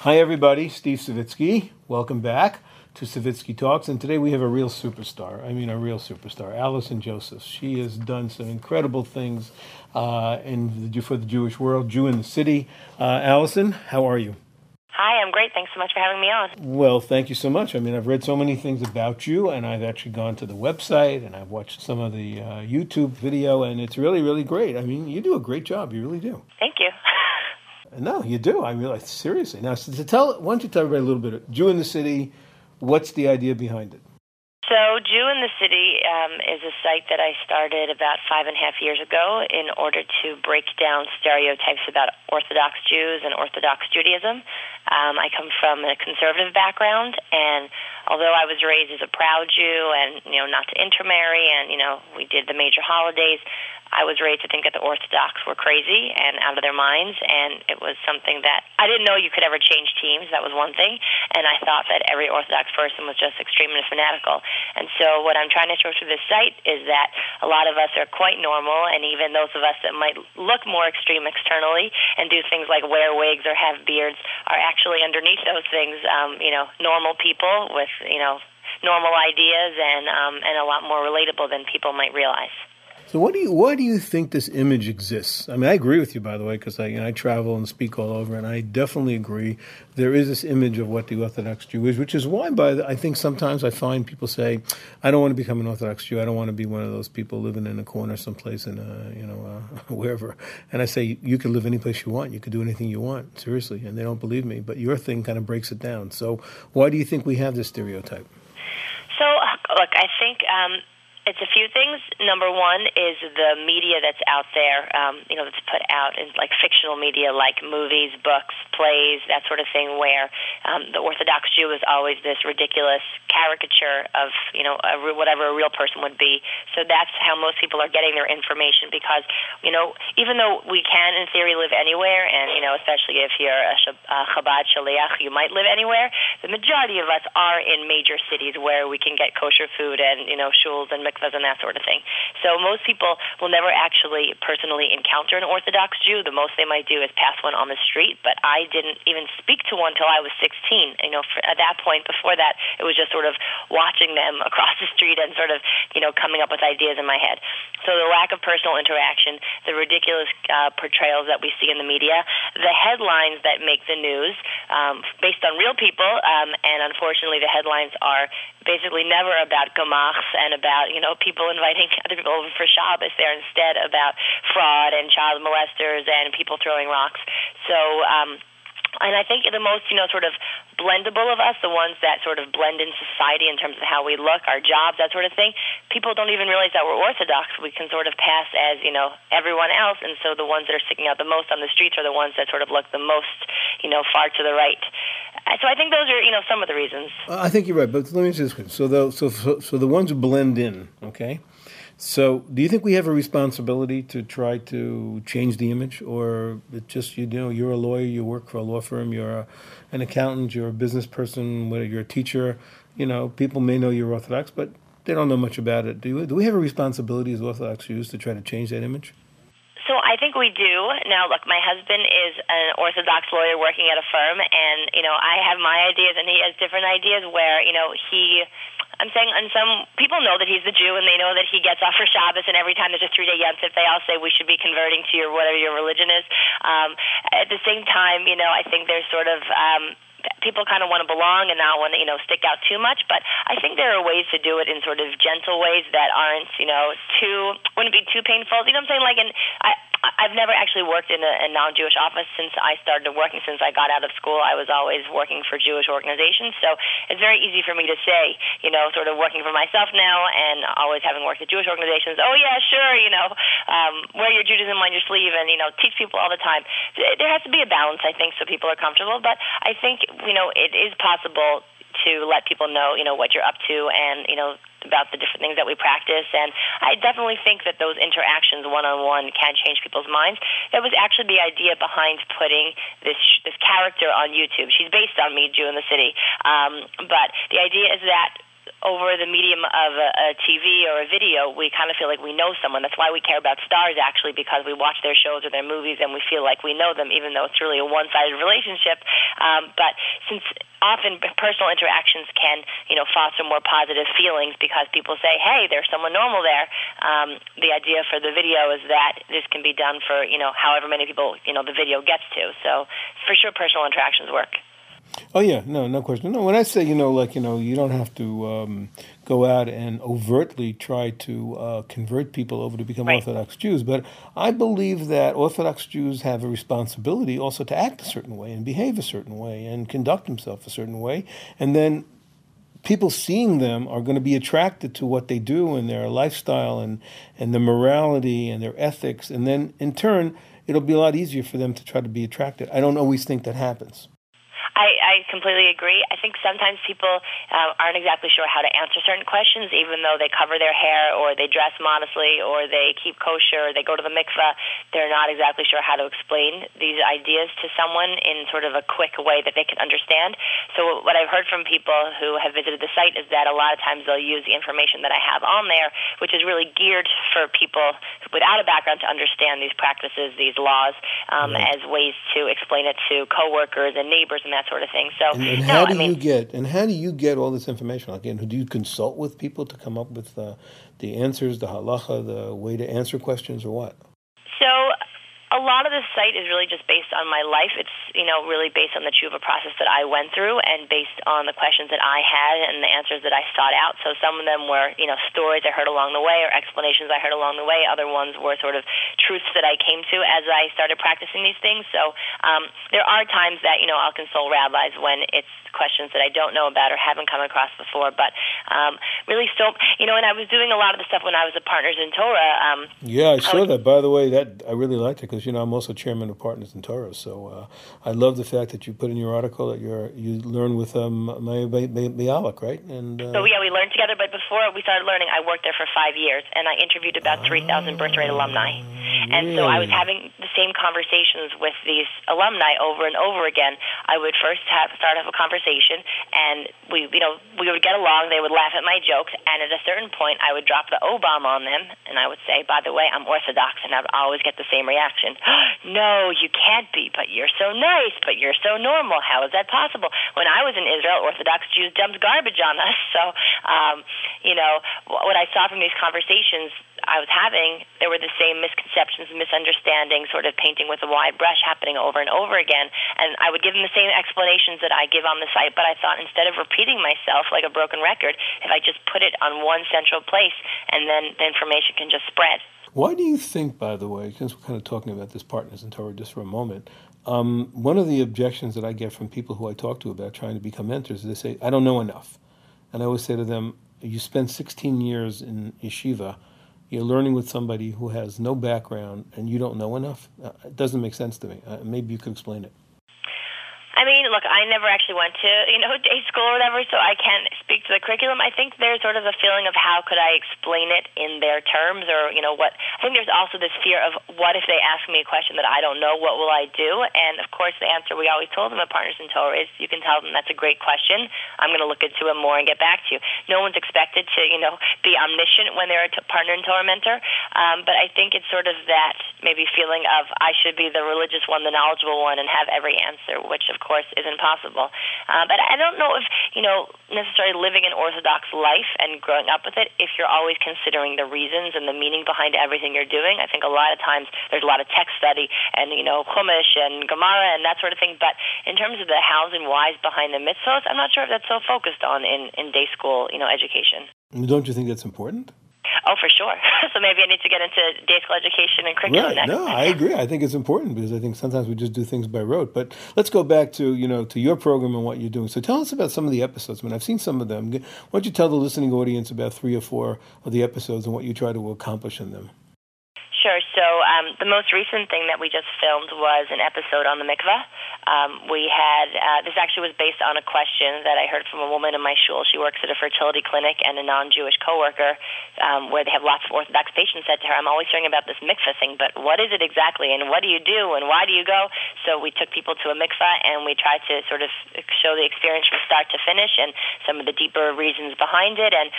Hi, everybody. Steve Savitsky. Welcome back to Savitsky Talks. And today we have a real superstar. I mean, a real superstar, Allison Joseph. She has done some incredible things for the Jewish world, Jew in the City. Allison, how are you? Hi, I'm great. Thanks so much for having me on. Well, thank you so much. I mean, I've read so many things about you, and I've actually gone to the website, and I've watched some of the YouTube video, and it's really, really great. I mean, you do a great job. You really do. Thank you. No, you do. I realize, seriously. Now, why don't you tell everybody a little bit of Jew in the City, what's the idea behind it? So Jew in the City is a site that I started about 5.5 years ago in order to break down stereotypes about Orthodox Jews and Orthodox Judaism. I come from a conservative background, and although I was raised as a proud Jew and, not to intermarry and, we did the major holidays, I was raised to think that the Orthodox were crazy and out of their minds, and it was something that I didn't know you could ever change teams. That was one thing, and I thought that every Orthodox person was just extreme and fanatical. And so what I'm trying to show through this site is that a lot of us are quite normal, and even those of us that might look more extreme externally and do things like wear wigs or have beards are actually underneath those things, normal people with, normal ideas and a lot more relatable than people might realize. So why do you think this image exists? I mean, I agree with you, by the way, because I travel and speak all over, and I definitely agree. There is this image of what the Orthodox Jew is, which is why I think sometimes I find people say, I don't want to become an Orthodox Jew. I don't want to be one of those people living in a corner someplace in wherever. And I say, you can live any place you want. You can do anything you want, seriously. And they don't believe me. But your thing kind of breaks it down. So why do you think we have this stereotype? So, look, I think it's a few things. Number one is the media that's out there, that's put out in like fictional media, like movies, books, plays, that sort of thing, where the Orthodox Jew is always this ridiculous caricature of, whatever a real person would be. So that's how most people are getting their information because, even though we can, in theory, live anywhere, and, especially if you're a Chabad Shaliach, you might live anywhere, the majority of us are in major cities where we can get kosher food and, shuls and mikvahs and that sort of thing. So most people will never actually personally encounter an Orthodox Jew. The most they might do is pass one on the street, but I didn't even speak to one until I was 16. At that point, before that, it was just sort of watching them across the street and sort of, coming up with ideas in my head. So the lack of personal interaction, the ridiculous portrayals that we see in the media, the headlines that make the news based on real people, and unfortunately the headlines are basically never about gamachs and about, people inviting other people over for Shabbos. They're instead about fraud and child molesters and people throwing rocks. So, and I think the most, sort of blendable of us, the ones that sort of blend in society in terms of how we look, our jobs, that sort of thing, people don't even realize that we're Orthodox. We can sort of pass as, everyone else, and so the ones that are sticking out the most on the streets are the ones that sort of look the most, far to the right. So I think those are, some of the reasons. I think you're right, but let me ask you this. So the ones who blend in, okay? So do you think we have a responsibility to try to change the image, or it just, you're a lawyer, you work for a law firm, you're an accountant, you're a business person, whether you're a teacher, people may know you're Orthodox, but they don't know much about it. Do we have a responsibility as Orthodox Jews to try to change that image? So I think we do. Now, look, my husband is an Orthodox lawyer working at a firm, and, I have my ideas, and he has different ideas where, I'm saying, and some people know that he's the Jew, and they know that he gets off for Shabbos, and every time there's a 3-day Yom Tov, they all say we should be converting to whatever your religion is. At the same time, I think there's sort of people kind of want to belong and not want to, stick out too much. But I think there are ways to do it in sort of gentle ways that aren't, wouldn't be too painful. You know what I'm saying? Like, I've never actually worked in a non-Jewish office since I started working. Since I got out of school, I was always working for Jewish organizations. So it's very easy for me to say, sort of working for myself now and always having worked at Jewish organizations, oh, yeah, sure, wear your Judaism on your sleeve and, teach people all the time. There has to be a balance, I think, so people are comfortable. But I think, it is possible to let people know, what you're up to and, about the different things that we practice. And I definitely think that those interactions one-on-one can change people's minds. That was actually the idea behind putting this character on YouTube. She's based on me, Jew in the City. But the idea is that over the medium of a TV or a video, we kind of feel like we know someone. That's why we care about stars, actually, because we watch their shows or their movies and we feel like we know them, even though it's really a one-sided relationship. But since often personal interactions can, foster more positive feelings because people say, hey, there's someone normal there. The idea for the video is that this can be done for, however many people, the video gets to. So for sure personal interactions work. Oh, yeah. No question. No, when I say, you don't have to go out and overtly try to convert people over to become right. Orthodox Jews, but I believe that Orthodox Jews have a responsibility also to act a certain way and behave a certain way and conduct themselves a certain way. And then people seeing them are going to be attracted to what they do and their lifestyle and their morality and their ethics. And then, in turn, it'll be a lot easier for them to try to be attracted. I don't always think that happens. I completely agree. I think sometimes people aren't exactly sure how to answer certain questions, even though they cover their hair or they dress modestly or they keep kosher or they go to the mikveh. They're not exactly sure how to explain these ideas to someone in sort of a quick way that they can understand. So what I've heard from people who have visited the site is that a lot of times they'll use the information that I have on there, which is really geared for people without a background to understand these practices, these laws, as ways to explain it to coworkers and neighbors and that sort of thing. So, and how do you get all this information? Again, do you consult with people to come up with the answers, the halacha, the way to answer questions, or what? So, a lot of the site is really just based on my life. It's, really based on the tshuva process that I went through and based on the questions that I had and the answers that I sought out. So some of them were, stories I heard along the way or explanations I heard along the way. Other ones were sort of truths that I came to as I started practicing these things. So there are times that, I'll consult rabbis when it's questions that I don't know about or haven't come across before. But really still, and I was doing a lot of the stuff when I was at Partners in Torah. Yeah, I saw that. By the way, that I really liked it because, I'm also chairman of Partners in Torah. So I love the fact that you put in your article that you learn with Maya Bialik, right? And so, yeah, we learned together. But before we started learning, I worked there for 5 years, and I interviewed about 3,000 birthright alumni. And so I was having the same conversations with these alumni over and over again. I would first start off a conversation, and we would get along. They would laugh at my jokes, and at a certain point, I would drop the O-bomb on them, and I would say, by the way, I'm Orthodox, and I would always get the same reaction. No, you can't be, but you're so nice, but you're so normal. How is that possible? When I was in Israel, Orthodox Jews dumped garbage on us. So, what I saw from these conversations I was having, there were the same misconceptions, misunderstandings, sort of painting with a wide brush happening over and over again. And I would give them the same explanations that I give on the site, but I thought instead of repeating myself like a broken record, if I just put it on one central place, and then the information can just spread. Why do you think, by the way, since we're kind of talking about this Partners in Torah just for a moment, one of the objections that I get from people who I talk to about trying to become mentors is they say, I don't know enough. And I always say to them, you spent 16 years in yeshiva, you're learning with somebody who has no background and you don't know enough? It doesn't make sense to me. Maybe you could explain it. I mean, look, I never actually went to, day school or whatever, so I can't speak to the curriculum. I think there's sort of a feeling of how could I explain it in their terms or, what. I think there's also this fear of what if they ask me a question that I don't know, what will I do? And, of course, the answer we always told them at Partners in Torah is you can tell them that's a great question. I'm going to look into it more and get back to you. No one's expected to, be omniscient when they're a partner in Torah mentor. But I think it's sort of that maybe feeling of I should be the religious one, the knowledgeable one, and have every answer, which, of course, is impossible. But I don't know if, necessarily living an Orthodox life and growing up with it, if you're always considering the reasons and the meaning behind everything you're doing. I think a lot of times there's a lot of text study and, Chumash and Gemara and that sort of thing. But in terms of the hows and whys behind the mitzvot, I'm not sure if that's so focused on in day school, education. Don't you think that's important? Oh, for sure. So maybe I need to get into day school education and curriculum next. No, I agree. I think it's important because I think sometimes we just do things by rote. But let's go back to, to your program and what you're doing. So tell us about some of the episodes. I mean, I've seen some of them. Why don't you tell the listening audience about 3 or 4 of the episodes and what you try to accomplish in them? Sure. So the most recent thing that we just filmed was an episode on the mikveh. We had, this actually was based on a question that I heard from a woman in my shul. She works at a fertility clinic, and a non-Jewish coworker, where they have lots of Orthodox patients, said to her, I'm always hearing about this mikveh thing, but what is it exactly, and what do you do, and why do you go? So we took people to a mikveh, and we tried to sort of show the experience from start to finish and some of the deeper reasons behind it. And,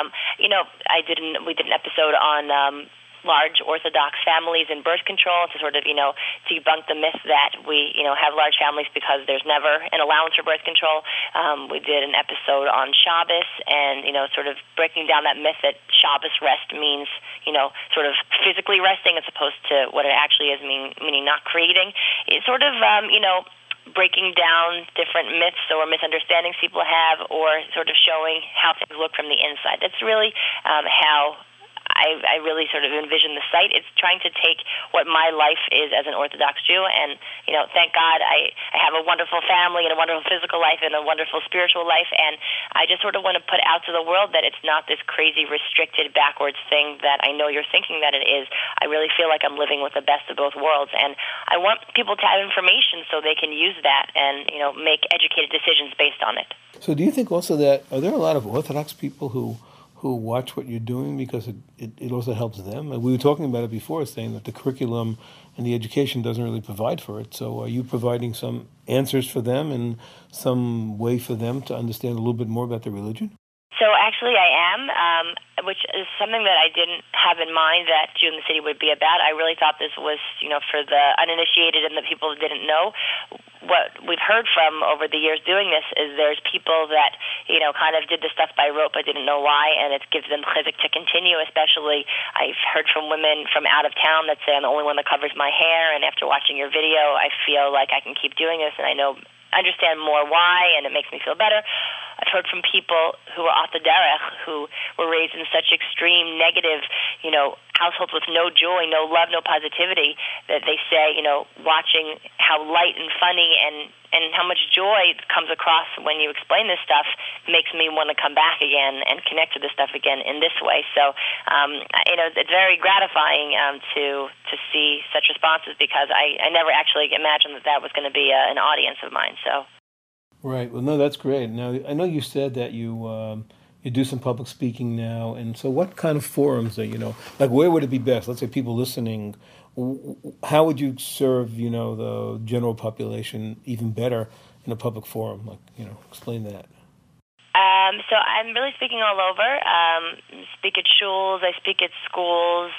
we did an episode on large Orthodox families and birth control to sort of, debunk the myth that we, have large families because there's never an allowance for birth control. We did an episode on Shabbos and, sort of breaking down that myth that Shabbos rest means, sort of physically resting as opposed to what it actually is, meaning not creating. It's sort of, breaking down different myths or misunderstandings people have, or sort of showing how things look from the inside. That's really how I really sort of envision the site. It's trying to take what my life is as an Orthodox Jew, and, thank God I have a wonderful family and a wonderful physical life and a wonderful spiritual life, and I just sort of want to put out to the world that it's not this crazy, restricted, backwards thing that I know you're thinking that it is. I really feel like I'm living with the best of both worlds, and I want people to have information so they can use that and, make educated decisions based on it. So do you think also that, are there a lot of Orthodox people who watch what you're doing because it also helps them? We were talking about it before, saying that the curriculum and the education doesn't really provide for it. So are you providing some answers for them and some way for them to understand a little bit more about their religion? So actually I am, which is something that I didn't have in mind that Jew in the City would be about. I really thought this was, for the uninitiated and the people who didn't know. What we've heard from over the years doing this is there's people that, kind of did the stuff by rote but didn't know why, and it gives them chizuk to continue. Especially, I've heard from women from out of town that say, I'm the only one that covers my hair, and after watching your video, I feel like I can keep doing this, and understand more why, and it makes me feel better. I've heard from people who are off the derech, who were raised in such extreme negative, households with no joy, no love, no positivity, that they say, watching how light and funny and how much joy comes across when you explain this stuff makes me want to come back again and connect to this stuff again in this way. So, it's very gratifying to see such responses, because I never actually imagined that was going to be an audience of mine. So. Right. Well, no, that's great. Now, I know you said that you do some public speaking now, and so what kind of forums are, like where would it be best? Let's say people listening, how would you serve, the general population even better in a public forum? Like, explain that. So I'm really speaking all over. Speak at shuls, I speak at schools.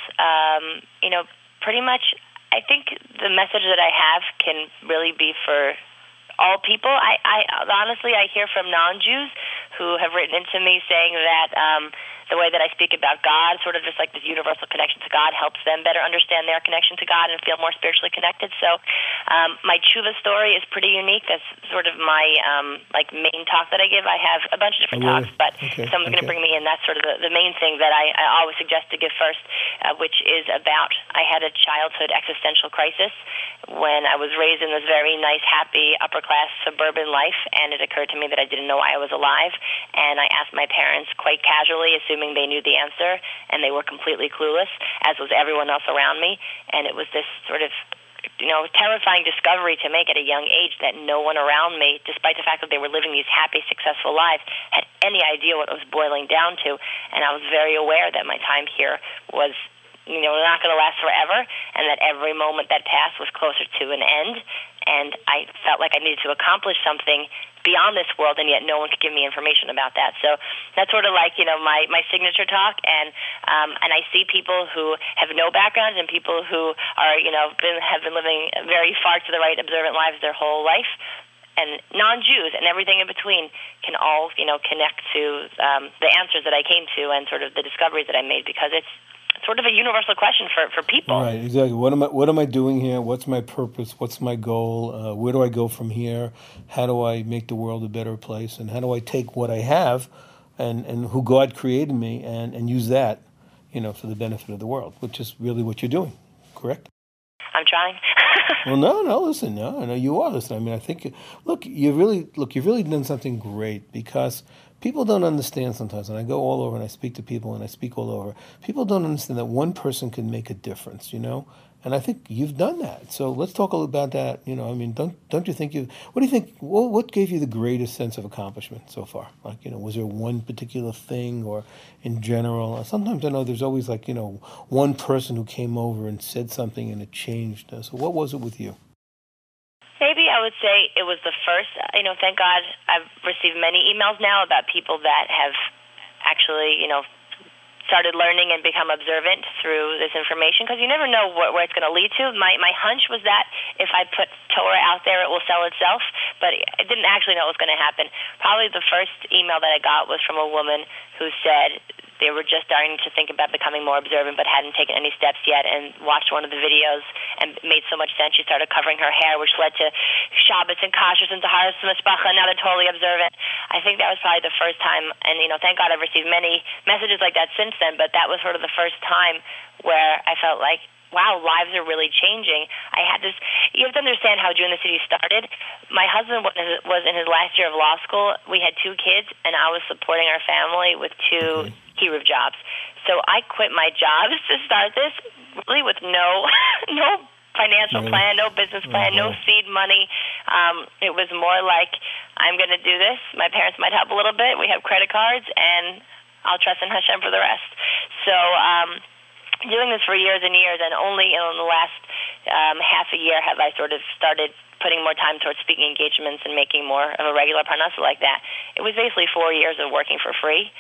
Pretty much, I think the message that I have can really be for all people. I honestly, I hear from non-Jews who have written into me saying that the way that I speak about God, sort of just like this universal connection to God, helps them better understand their connection to God and feel more spiritually connected. So my tshuva story is pretty unique. That's sort of my main talk that I give. I have a bunch of different talks, but if someone's going to bring me in, that's sort of the main thing that I always suggest to give first, which is about, I had a childhood existential crisis when I was raised in this very nice, happy, upper-class suburban life, and it occurred to me that I didn't know why I was alive. And I asked my parents quite casually, assuming they knew the answer, and they were completely clueless, as was everyone else around me. And it was this sort of terrifying discovery to make at a young age that no one around me, despite the fact that they were living these happy, successful lives, had any idea what it was boiling down to. And I was very aware that my time here was not going to last forever, and that every moment that passed was closer to an end. And I felt like I needed to accomplish something beyond this world, and yet no one could give me information about that. So that's sort of like, my signature talk. And I see people who have no background and people who are, have been living very far to the right, observant lives their whole life. And non-Jews and everything in between can all, connect to the answers that I came to and sort of the discoveries that I made, because it's sort of a universal question for people. Right, exactly. What am I doing here? What's my purpose? What's my goal? Where do I go from here? How do I make the world a better place? And how do I take what I have and who God created me and use that, for the benefit of the world, which is really what you're doing, correct? I'm trying. Well, no, listen, no, you are listening. I mean, I think, you've really done something great, because people don't understand sometimes, and I go all over and I speak to people and I speak all over, people don't understand that one person can make a difference, And I think you've done that. So let's talk a little about that. I mean, don't you think what do you think, what gave you the greatest sense of accomplishment so far? Like, was there one particular thing or in general? Sometimes I know there's always one person who came over and said something and it changed. So what was it with you? Maybe I would say it was the first. Thank God I've received many emails now about people that have actually, started learning and become observant through this information, because you never know where it's going to lead to. My hunch was that if I put Torah out there, it will sell itself, but I didn't actually know what was going to happen. Probably the first email that I got was from a woman who said they were just starting to think about becoming more observant but hadn't taken any steps yet, and watched one of the videos and made so much sense she started covering her hair, which led to Shabbos and Kashrus and Taharas Mishpacha, and now they're totally observant. I think that was probably the first time, and thank God I've received many messages like that since then, but that was sort of the first time where I felt like, wow, lives are really changing. I had this, you have to understand how Jew in the City started. My husband was in his last year of law school. We had 2 kids, and I was supporting our family with 2 Kiruv jobs. So I quit my jobs to start this, really with no financial plan, no business plan, no seed money. It was more like, I'm going to do this. My parents might help a little bit. We have credit cards, and I'll trust in Hashem for the rest. So, doing this for years and years, and only in the last half a year have I sort of started putting more time towards speaking engagements and making more of a regular parnasa like that. It was basically 4 years of working for free.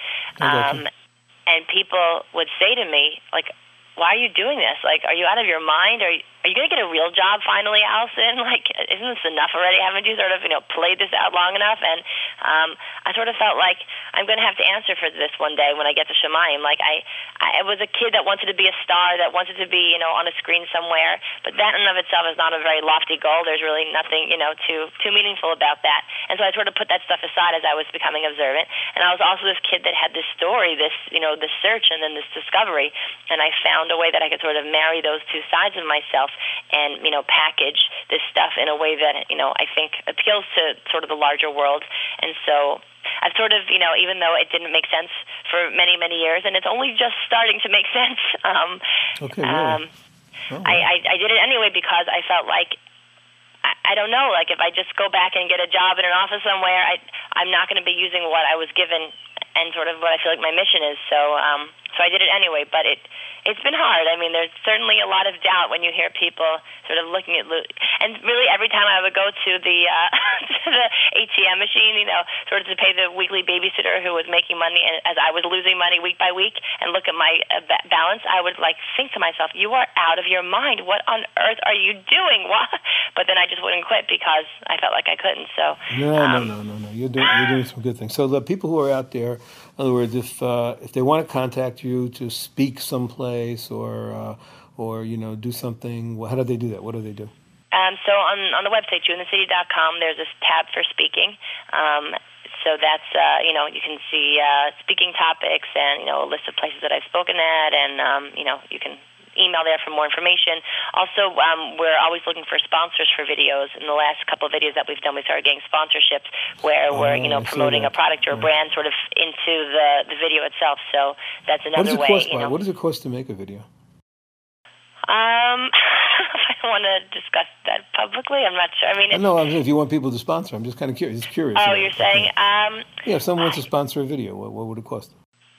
And people would say to me, like, why are you doing this? Like, are you out of your mind? Are you going to get a real job finally, Allison? Like, isn't this enough already? Haven't you sort of, played this out long enough? And I sort of felt like I'm going to have to answer for this one day when I get to Shemayim. Like, I was a kid that wanted to be a star, that wanted to be, on a screen somewhere. But that in and of itself is not a very lofty goal. There's really nothing, too meaningful about that. And so I sort of put that stuff aside as I was becoming observant. And I was also this kid that had this story, this search, and then this discovery. And I found a way that I could sort of marry those 2 sides of myself and, package this stuff in a way that, I think appeals to sort of the larger world. And so I've sort of, even though it didn't make sense for many, many years, and it's only just starting to make sense, okay, really? I did it anyway because I felt like, I don't know, like if I just go back and get a job in an office somewhere, I'm not going to be using what I was given and sort of what I feel like my mission is. So I did it anyway, but it's been hard. I mean, there's certainly a lot of doubt when you hear people sort of looking at, and really every time I would go to the to the ATM machine, sort of to pay the weekly babysitter who was making money, and as I was losing money week by week, and look at my balance, I would think to myself, you are out of your mind. What on earth are you doing? What? But then I just wouldn't quit because I felt like I couldn't. So no. You're doing some good things. So the people who are out there, in other words, if they want to contact you to speak someplace or do something, how do they do that? What do they do? So on the website, jewinthecity.com, there's this tab for speaking. So that's, you can see speaking topics and, a list of places that I've spoken at, and, you can email there for more information. Also, we're always looking for sponsors for videos. In the last couple of videos that we've done, we started getting sponsorships where we're, promoting a product or a brand sort of into the video itself. So that's another way. What does it cost to make a video? I don't want to discuss that publicly. I'm not sure. I mean, no, if you want people to sponsor, I'm just kind of curious. Oh, you're saying? If someone wants to sponsor a video, what would it cost?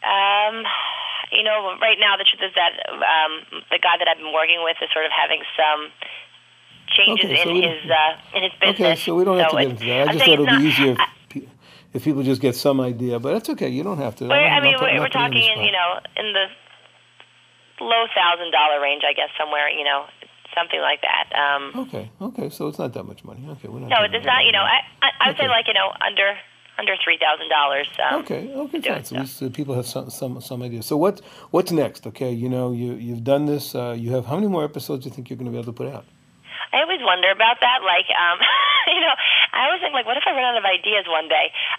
Right now the truth is that the guy that I've been working with is sort of having some changes in his business. Okay, so we don't have to get into that. I just thought it would be easier if people just get some idea, but that's okay. You don't have to. We're talking in the low $1,000 range, I guess, somewhere, something like that. Okay, so it's not that much money. Okay, we're not. No, it's not. I would say under $3,000. Okay, fine. So at least people have some idea. So what's next? Okay, you've done this. You have how many more episodes do you think you're going to be able to put out? I always wonder about that. I always think, what if I run out of ideas one day?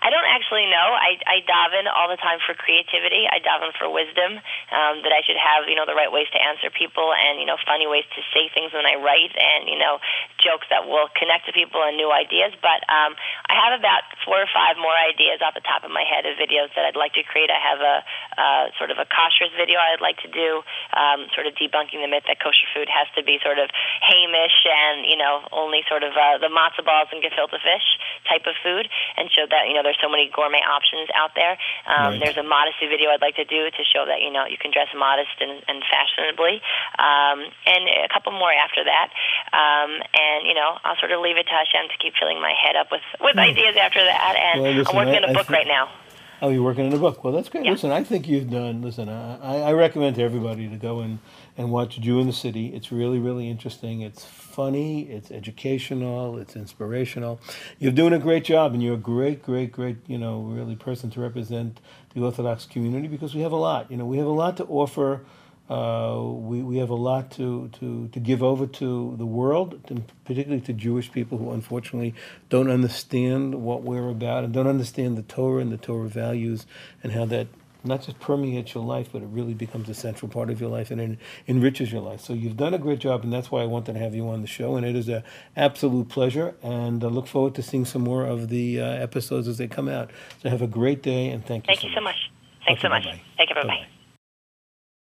I don't actually know. I daven all the time for creativity. I daven for wisdom, that I should have, the right ways to answer people and, funny ways to say things when I write and, jokes that will connect to people and new ideas. But I have about 4 or 5 more ideas off the top of my head of videos that I'd like to create. I have a sort of a kosher video I'd like to do, sort of debunking the myth that kosher food has to be sort of Hamish and, only sort of the matzo balls and gefilte fish type of food, and show that, there's so many gourmet options out there. Right. There's a modesty video I'd like to do to show that, you can dress modest and fashionably, and a couple more after that. And, I'll sort of leave it to Hashem to keep filling my head up with ideas after that. And well, listen, I'm working on a book right now. Oh, you're working on a book. Well, that's great. Yeah. Listen, I think you've done, I recommend to everybody to go and watch Jew in the City. It's really, really interesting. It's funny. It's educational. It's inspirational. You're doing a great job, and you're a great, really person to represent the Orthodox community, because we have a lot. We have a lot to offer. We have a lot to give over to the world, particularly to Jewish people who unfortunately don't understand what we're about and don't understand the Torah and the Torah values and how that not just permeates your life, but it really becomes a central part of your life and it enriches your life. So you've done a great job, and that's why I wanted to have you on the show, and it is an absolute pleasure, and I look forward to seeing some more of the episodes as they come out. So have a great day, and thank you so much. Thanks so much. Bye-bye. Take care. Bye-bye. Bye-bye.